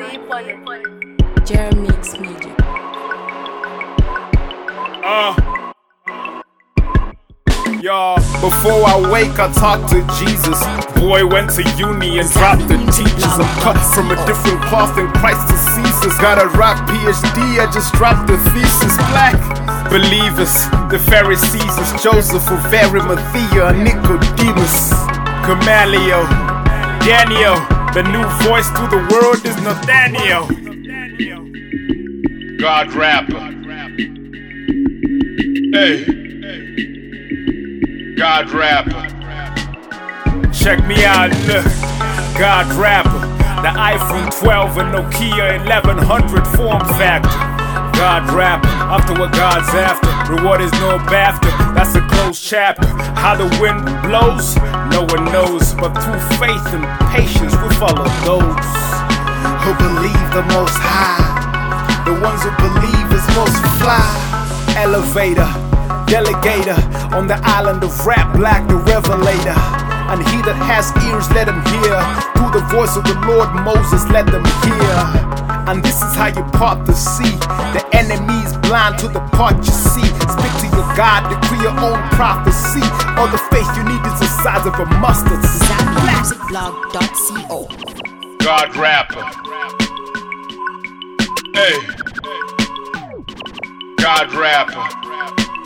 Jeremix Media. Before I wake, I talk to Jesus. Boy went to uni and dropped the teachers. I'm cut from a different cloth than Christ to Caesar's. Got a rock PhD, I just dropped the thesis. Black believers, the Pharisees, Joseph of Arimathea, Nicodemus, Gamaliel, Daniel. The new voice to the world is Nathaniel. God rapper. Hey. God rapper. Check me out, look. God rapper. The iPhone 12 and Nokia 1100 form factor. God rapper. After what God's after. Reward is no BAFTA. That's a closed chapter. How the wind blows, no one knows. But through faith and patience we follow those who believe the most high. The ones who believe is most fly. Elevator, delegator, on the island of rap, Black the revelator. And he that has ears, let him hear. Through the voice of the Lord Moses, let them hear. And this is how you part the sea. The enemy's blind to the part you see. Speak to your God, decree your own prophecy. All the faith you need is the size of a mustard seed. ZambiaMusicBlog.co. God rapper. Hey. God rapper.